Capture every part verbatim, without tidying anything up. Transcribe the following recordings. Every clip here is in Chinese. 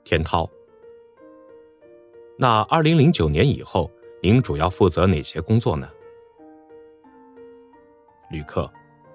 田涛：那二零零九年以后，您主要负责哪些工作呢？吕克：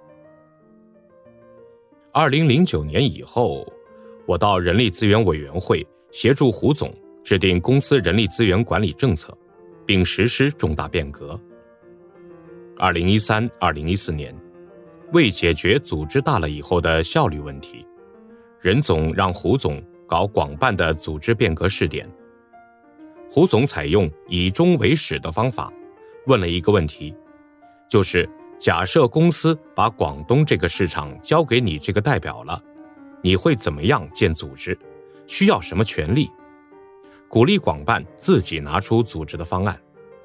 二零零九年以后，我到人力资源委员会协助胡总制定公司人力资源管理政策，并实施重大变革。二零一三、二零一四年，为解决组织大了以后的效率问题，任总让胡总搞广办的组织变革试点。胡总采用以终为始的方法，问了一个问题，就是假设公司把广东这个市场交给你这个代表了，你会怎么样建组织？需要什么权利？鼓励广办自己拿出组织的方案。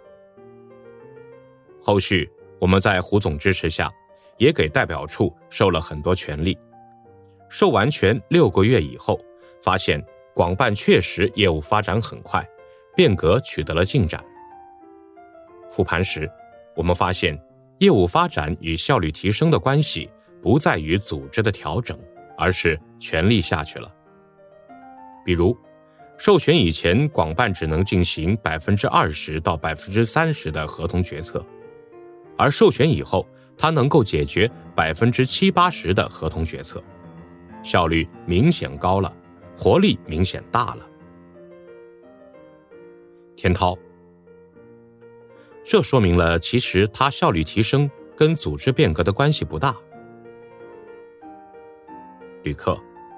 后续我们在胡总支持下，也给代表处授了很多权利。授完权六个月以后，发现广办确实业务发展很快，变革取得了进展。复盘时，我们发现业务发展与效率提升的关系不在于组织的调整，而是权力下去了。比如，授权以前，广办只能进行 百分之二十 到 百分之三十 的合同决策，而授权以后，它能够解决 百分之七八十 的合同决策，效率明显高了，活力明显大了。田涛：这说明了其实它效率提升跟组织变革的关系不大。吕克：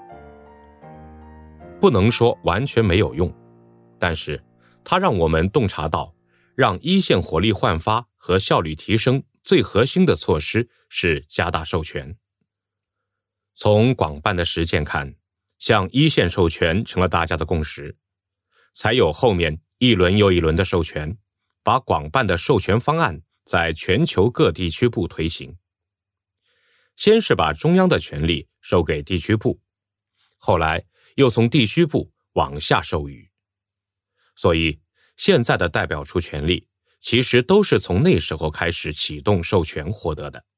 不能说完全没有用，但是它让我们洞察到，让一线火力焕发和效率提升最核心的措施是加大授权。从广办的实践看，向一线授权成了大家的共识，才有后面一轮又一轮的授权，把广办的授权方案在全球各地区部推行。先是把中央的权力授给地区部，后来又从地区部往下授予。所以现在的代表处权力其实都是从那时候开始启动授权获得的。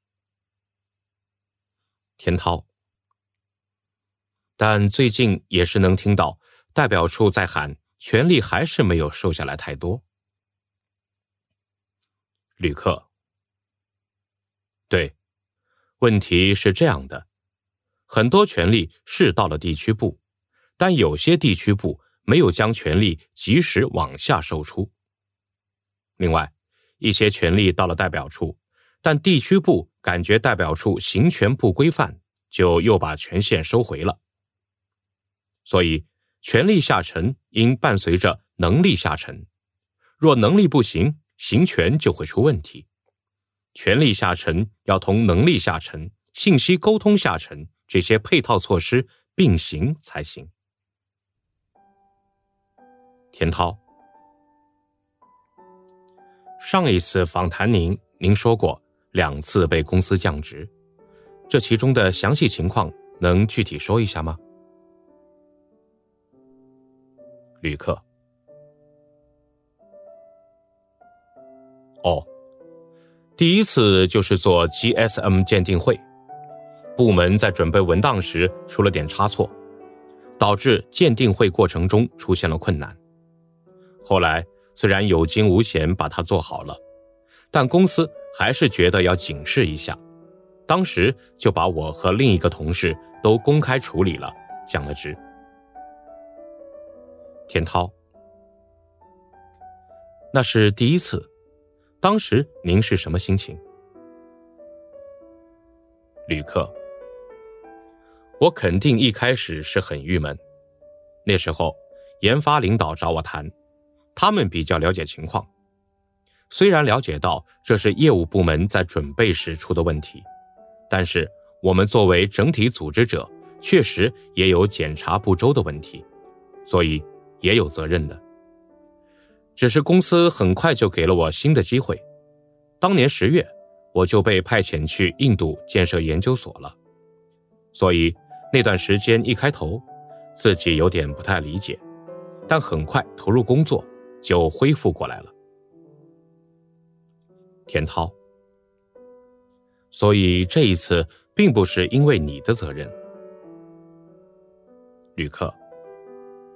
田涛：但最近也是能听到代表处在喊权力还是没有授下来太多。吕克：对，问题是这样的，很多权力是到了地区部，但有些地区部没有将权力及时往下授出。另外，一些权力到了代表处，但地区部感觉代表处行权不规范，就又把权限收回了。所以，权力下沉应伴随着能力下沉，若能力不行，行权就会出问题。权力下沉要同能力下沉、信息沟通下沉这些配套措施并行才行。田涛：上一次访谈您，您说过两次被公司降职，这其中的详细情况能具体说一下吗？吕克：哦，第一次就是做 G S M 鉴定会，部门在准备文档时出了点差错，导致鉴定会过程中出现了困难。后来虽然有惊无险把它做好了，但公司还是觉得要警示一下，当时就把我和另一个同事都公开处理了，降了职。田涛：那是第一次，当时您是什么心情？吕克：我肯定一开始是很郁闷，那时候研发领导找我谈，他们比较了解情况，虽然了解到这是业务部门在准备时出的问题，但是我们作为整体组织者，确实也有检查不周的问题，所以也有责任的。只是公司很快就给了我新的机会，当年十月我就被派遣去印度建设研究所了，所以那段时间一开头自己有点不太理解，但很快投入工作就恢复过来了。田涛：所以这一次并不是因为你的责任。吕克：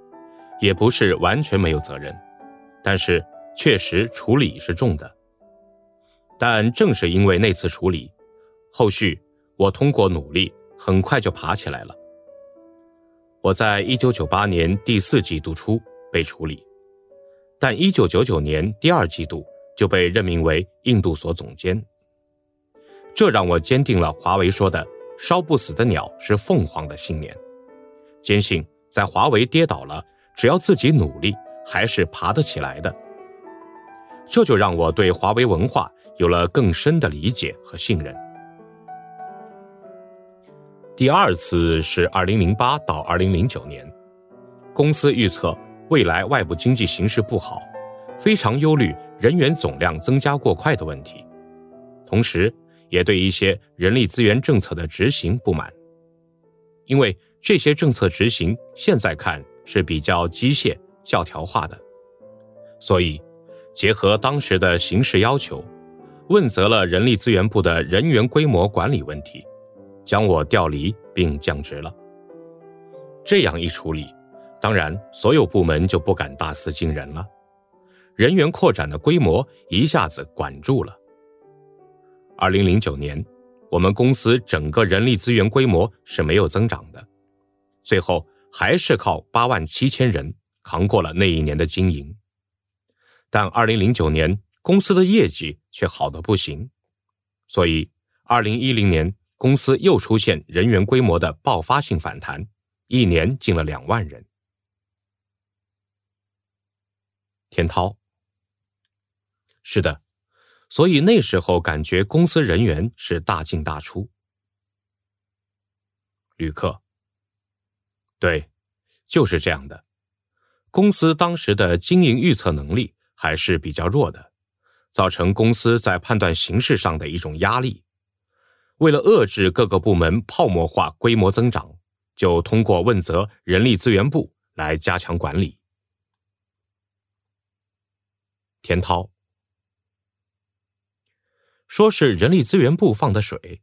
也不是完全没有责任，但是确实处理是重的。但正是因为那次处理，后续我通过努力很快就爬起来了。我在一九九八年第四季度初被处理，但一九九九年第二季度就被任命为印度所总监。这让我坚定了华为说的烧不死的鸟是凤凰的信念，坚信在华为跌倒了，只要自己努力还是爬得起来的。这就让我对华为文化有了更深的理解和信任。第二次是二零零八到二零零九年，公司预测未来外部经济形势不好，非常忧虑人员总量增加过快的问题，同时也对一些人力资源政策的执行不满。因为这些政策执行现在看是比较机械教条化的，所以结合当时的形势要求，问责了人力资源部的人员规模管理问题，将我调离并降职了。这样一处理，当然所有部门就不敢大肆惊人了，人员扩展的规模一下子管住了。二零零九年，我们公司整个人力资源规模是没有增长的，最后还是靠八万七千人扛过了那一年的经营。但二零零九年公司的业绩却好得不行，所以二零一零年公司又出现人员规模的爆发性反弹，一年进了两万人。田涛：是的，所以那时候感觉公司人员是大进大出。吕克：对，就是这样的。公司当时的经营预测能力还是比较弱的，造成公司在判断形势上的一种压力。为了遏制各个部门泡沫化规模增长，就通过问责人力资源部来加强管理。田涛：说是人力资源部放的水。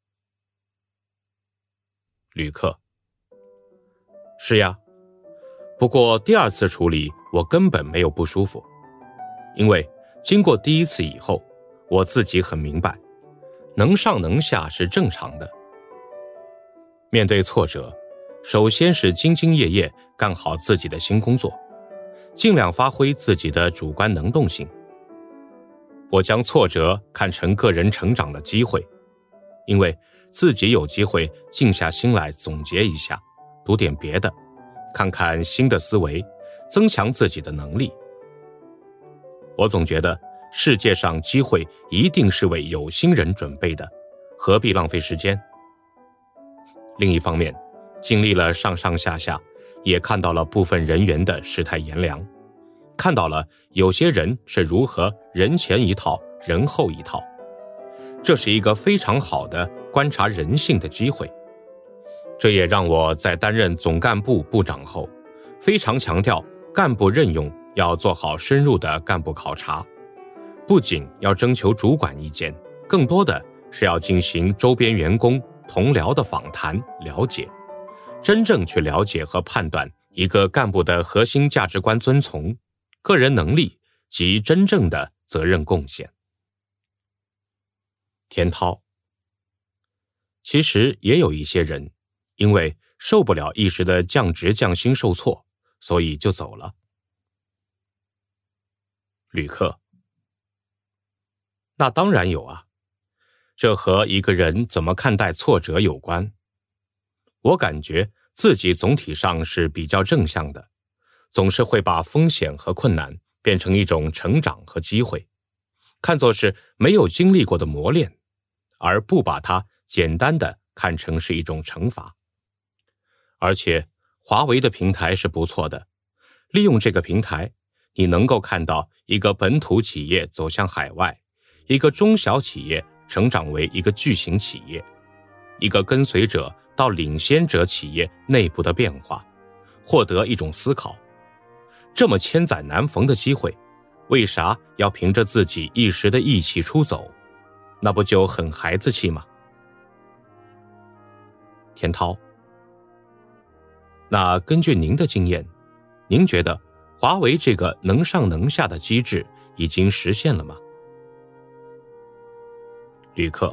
吕克：是呀，不过第二次处理我根本没有不舒服，因为经过第一次以后，我自己很明白，能上能下是正常的。面对挫折，首先是兢兢业业干好自己的新工作，尽量发挥自己的主观能动性。我将挫折看成个人成长的机会，因为自己有机会静下心来总结一下，读点别的，看看新的思维，增强自己的能力。我总觉得世界上机会一定是为有心人准备的，何必浪费时间？另一方面，经历了上上下下，也看到了部分人员的世态炎凉，看到了有些人是如何人前一套人后一套，这是一个非常好的观察人性的机会。这也让我在担任总干部部长后，非常强调干部任用要做好深入的干部考察，不仅要征求主管意见，更多的是要进行周边员工同僚的访谈了解，真正去了解和判断一个干部的核心价值观遵从、个人能力及真正的责任贡献。田涛：其实也有一些人因为受不了一时的降职降薪受挫，所以就走了。吕克：那当然有啊，这和一个人怎么看待挫折有关。我感觉自己总体上是比较正向的，总是会把风险和困难变成一种成长和机会，看作是没有经历过的磨练，而不把它简单的看成是一种惩罚。而且华为的平台是不错的，利用这个平台，你能够看到一个本土企业走向海外，一个中小企业成长为一个巨型企业，一个跟随者到领先者企业内部的变化，获得一种思考。这么千载难逢的机会，为啥要凭着自己一时的意气出走？那不就很孩子气吗？田涛：那根据您的经验， 您觉得华为这个能上能下的机制已经实现了吗？旅客：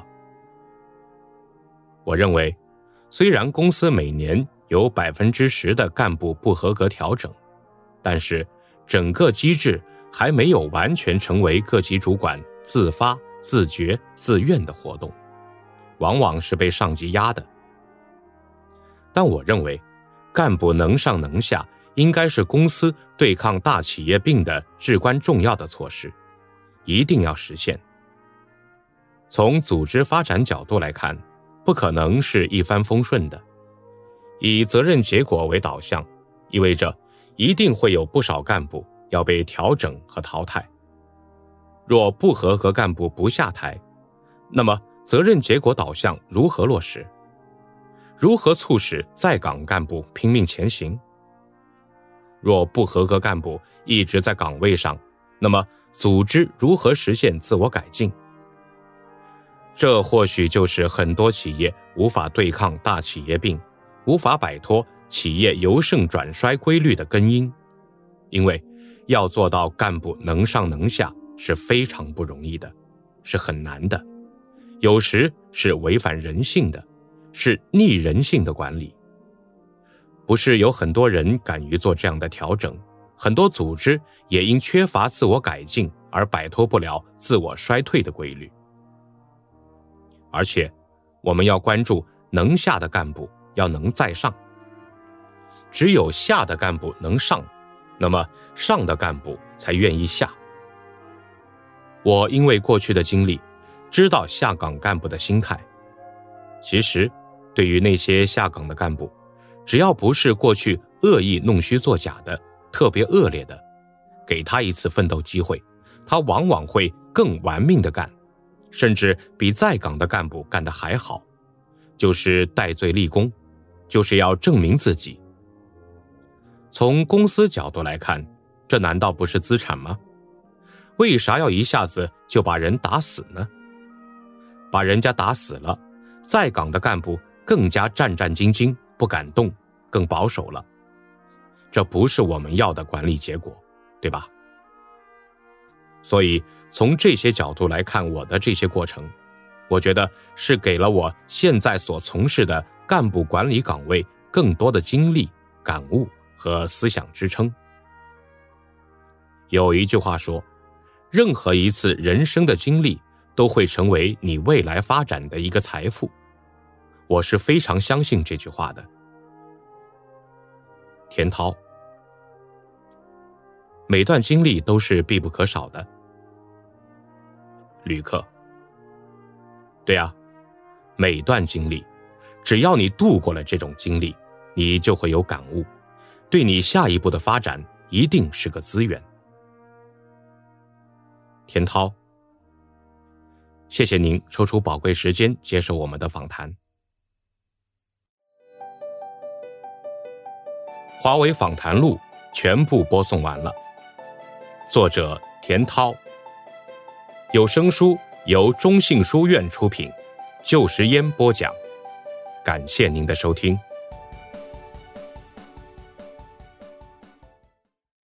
我认为，虽然公司每年有百分之十的干部不合格调整，但是整个机制还没有完全成为各级主管自发、自觉、自愿的活动，往往是被上级压的。但我认为，干部能上能下应该是公司对抗大企业病的至关重要的措施，一定要实现。从组织发展角度来看，不可能是一帆风顺的。以责任结果为导向，意味着一定会有不少干部要被调整和淘汰。若不合格干部不下台，那么责任结果导向如何落实？如何促使在岗干部拼命前行？若不合格干部一直在岗位上，那么组织如何实现自我改进？这或许就是很多企业无法对抗大企业病，无法摆脱企业由盛转衰规律的根因。因为要做到干部能上能下是非常不容易的，是很难的，有时是违反人性的，是逆人性的管理。不是有很多人敢于做这样的调整，很多组织也因缺乏自我改进而摆脱不了自我衰退的规律。而且我们要关注能下的干部要能再上，只有下的干部能上，那么上的干部才愿意下。我因为过去的经历，知道下岗干部的心态。其实对于那些下岗的干部，只要不是过去恶意弄虚作假的特别恶劣的，给他一次奋斗机会，他往往会更玩命的干，甚至比在岗的干部干得还好，就是戴罪立功，就是要证明自己。从公司角度来看，这难道不是资产吗？为啥要一下子就把人打死呢？把人家打死了，在岗的干部更加战战兢兢，不敢动，更保守了。这不是我们要的管理结果，对吧？所以从这些角度来看我的这些过程，我觉得是给了我现在所从事的干部管理岗位更多的经历、感悟和思想支撑。有一句话说，任何一次人生的经历都会成为你未来发展的一个财富。我是非常相信这句话的。田涛：每段经历都是必不可少的。旅客：对啊，每段经历，只要你度过了这种经历，你就会有感悟，对你下一步的发展一定是个资源。田涛：谢谢您抽出宝贵时间接受我们的访谈。华为访谈录全部播送完了，作者田涛，有声书由中信书院出品，旧时烟播讲，感谢您的收听。